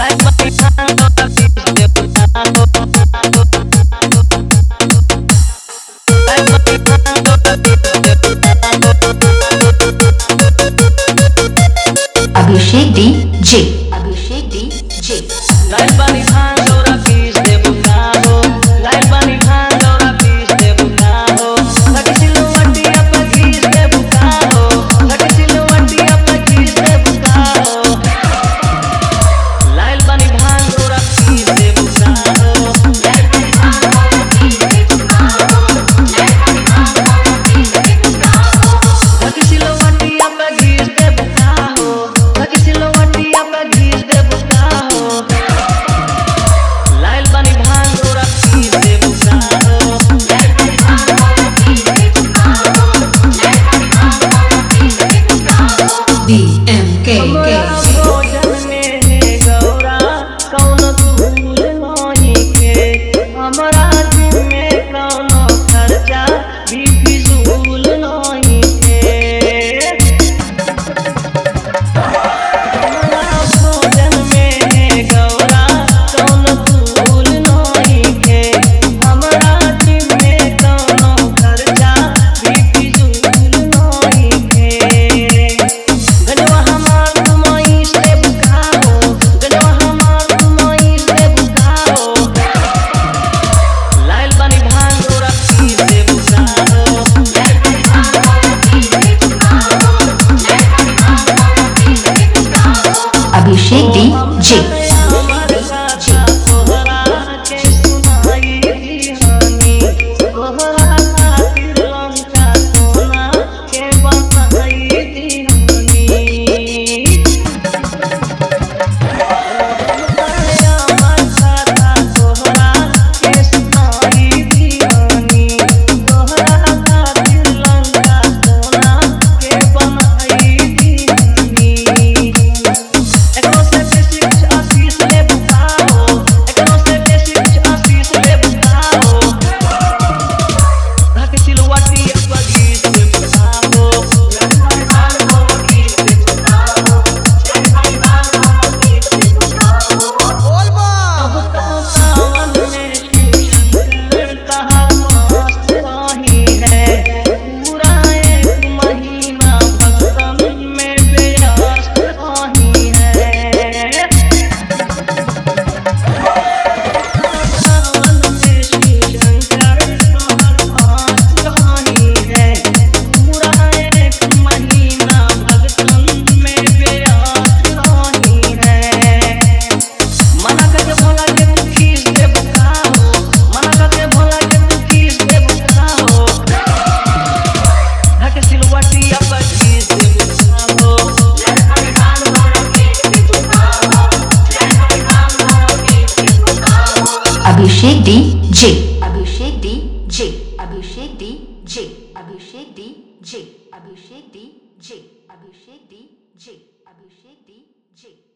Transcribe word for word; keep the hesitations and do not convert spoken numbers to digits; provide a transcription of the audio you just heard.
Abhishek D J Abhishek D J लाइल बानी भांग दौरा पीस दे बुका हो लाइल बानी भांग दौरा पीस दे बुका हो लगे सिलो वड्डी अब घीस दे बुका हो लगे सिलो वड्डी अब घीस दे बुका हो लाइल बानी भांग दौरा पीस दे बुका हो लाइल बानी भांग दौरा पीस दे बुका हो लाइल बानी भांग दौरा पीस दे बुका हो लगे सिलो वड्डी अब घीस दे बुका हो लगे सिलो वड्डी अब घीस दे बुका हो लाइल बानी भांग दौरा पीस दे बुका हो लाइल बानी भांग दौरा पीस दे बुका हो लाइल बानी भांग दौरा पीस दे बुका हो बी एम के के भोजन में है गौरा कौन तूल नहीं के हमरा दिन में कौनो खर्चा भी फिजूल नहीं के भोजन में है गौरा कौन तूल नहीं के हमरा दिन में कौनो खर्चा भी फिजूल नहीं के गजवा हमार तुमई से बुका हो गजवा हमार तुमई से बुका हो लाइल बानी भांग दौरा पीस दे बुका हो लाइल बानी भांग दौरा पीस दे बुका हो लाइल बानी भांग दौरा पीस दे बुका हो अभिषेक डी जे हमर गाथा तोहरा के सुनाई दीहानी तोहरा खातिर लंका सोना के बताई दीहानी हमर गाथा तोहरा के सुनाई दीहानी तोहरा खातिर लंका सोना के बनाई दीहानी एकरो से बेसी कुछ आशीष ले बुका हो एकरो से बेसी कुछ आशीष ले बुका हो धक सिलवाटी एक गीत ले बुका हो लाइल भांग दौरा पीस दे बुका हो लाइल भांग दौरा पीस दे बुका हो बोल बा अब तो सावन में शंकर कहा मस्त रही है पूरा एक महीना भक्तन में व्यस्त रही है सावन में शंकर कहा मस्त रही है पूरा एक महीना भक्तन में व्यस्त रही है मना करके भोला के तू खीस दे बुका हो मना करके भोला के तू खीस दे बुका हो धक सिलवाटी अब खीस दे बुका हो लाइल बानी भांग दौरा पीस दे बुका हो लाइल बानी भांग दौरा पीस दे बुका हो Abhishek D J Abhishek D J Abhishek D J Abhishek D J Abhishek D J Abhishek D J Abhishek D J